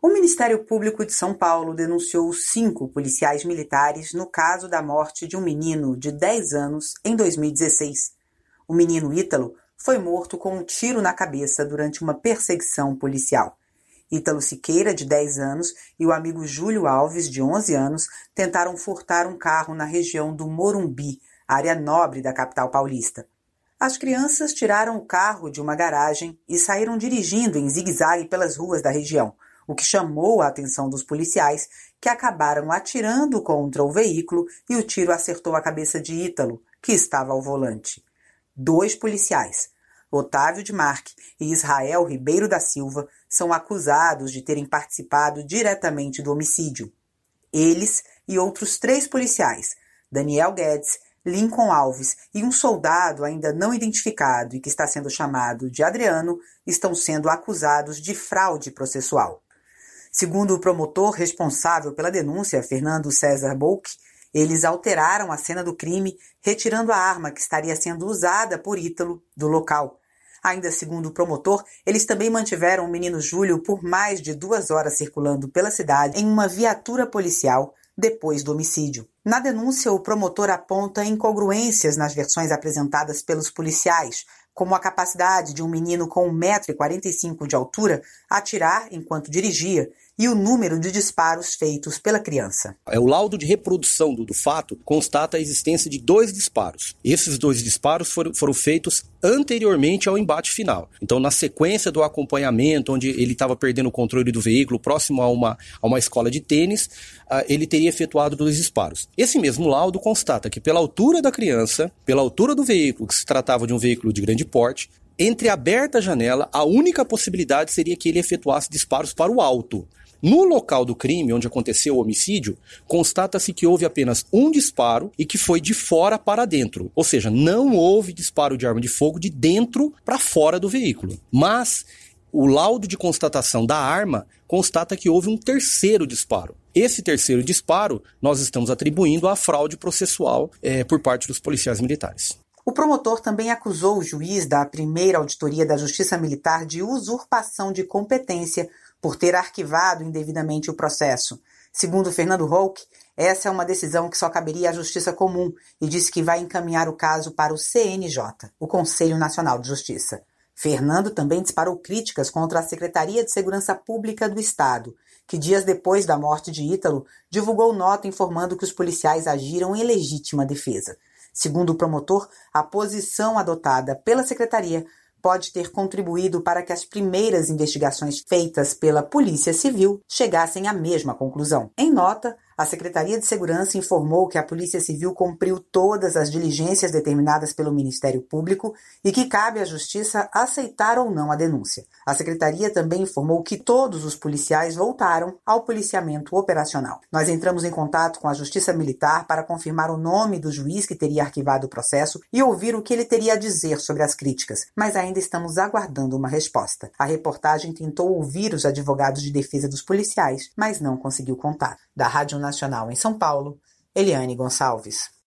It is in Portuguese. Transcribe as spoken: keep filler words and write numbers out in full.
O Ministério Público de São Paulo denunciou cinco policiais militares no caso da morte de um menino de dez anos em dois mil e dezesseis. O menino Ítalo foi morto com um tiro na cabeça durante uma perseguição policial. Ítalo Siqueira, de dez anos, e o amigo Júlio Alves, de onze anos, tentaram furtar um carro na região do Morumbi, área nobre da capital paulista. As crianças tiraram o carro de uma garagem e saíram dirigindo em zigue-zague pelas ruas da região, o que chamou a atenção dos policiais, que acabaram atirando contra o veículo e o tiro acertou a cabeça de Ítalo, que estava ao volante. Dois policiais, Otávio de Marque e Israel Ribeiro da Silva, são acusados de terem participado diretamente do homicídio. Eles e outros três policiais, Daniel Guedes, Lincoln Alves e um soldado ainda não identificado e que está sendo chamado de Adriano, estão sendo acusados de fraude processual. Segundo o promotor responsável pela denúncia, Fernando César Bolk, eles alteraram a cena do crime, retirando a arma que estaria sendo usada por Ítalo do local. Ainda segundo o promotor, eles também mantiveram o menino Júlio por mais de duas horas circulando pela cidade em uma viatura policial depois do homicídio. Na denúncia, o promotor aponta incongruências nas versões apresentadas pelos policiais, como a capacidade de um menino com um metro e quarenta e cinco de altura atirar enquanto dirigia e o número de disparos feitos pela criança. É, o laudo de reprodução do, do fato constata a existência de dois disparos. Esses dois disparos foram, foram feitos anteriormente ao embate final. Então, na sequência do acompanhamento, onde ele estava perdendo o controle do veículo, próximo a uma, a uma escola de tênis, uh, ele teria efetuado dois disparos. Esse mesmo laudo constata que pela altura da criança, pela altura do veículo, que se tratava de um veículo de grande porte, entre aberta a janela, a única possibilidade seria que ele efetuasse disparos para o alto. No local do crime, onde aconteceu o homicídio, constata-se que houve apenas um disparo e que foi de fora para dentro. Ou seja, não houve disparo de arma de fogo de dentro para fora do veículo. Mas o laudo de constatação da arma constata que houve um terceiro disparo. Esse terceiro disparo nós estamos atribuindo à fraude processual é, por parte dos policiais militares. O promotor também acusou o juiz da primeira auditoria da Justiça Militar de usurpação de competência por ter arquivado indevidamente o processo. Segundo Fernando Holk, essa é uma decisão que só caberia à Justiça Comum e disse que vai encaminhar o caso para o C N J, o Conselho Nacional de Justiça. Fernando também disparou críticas contra a Secretaria de Segurança Pública do Estado, que dias depois da morte de Ítalo, divulgou nota informando que os policiais agiram em legítima defesa. Segundo o promotor, a posição adotada pela Secretaria pode ter contribuído para que as primeiras investigações feitas pela Polícia Civil chegassem à mesma conclusão. Em nota, a Secretaria de Segurança informou que a Polícia Civil cumpriu todas as diligências determinadas pelo Ministério Público e que cabe à Justiça aceitar ou não a denúncia. A Secretaria também informou que todos os policiais voltaram ao policiamento operacional. Nós entramos em contato com a Justiça Militar para confirmar o nome do juiz que teria arquivado o processo e ouvir o que ele teria a dizer sobre as críticas, mas ainda estamos aguardando uma resposta. A reportagem tentou ouvir os advogados de defesa dos policiais, mas não conseguiu contato. Da Rádio Nacional em São Paulo, Eliane Gonçalves.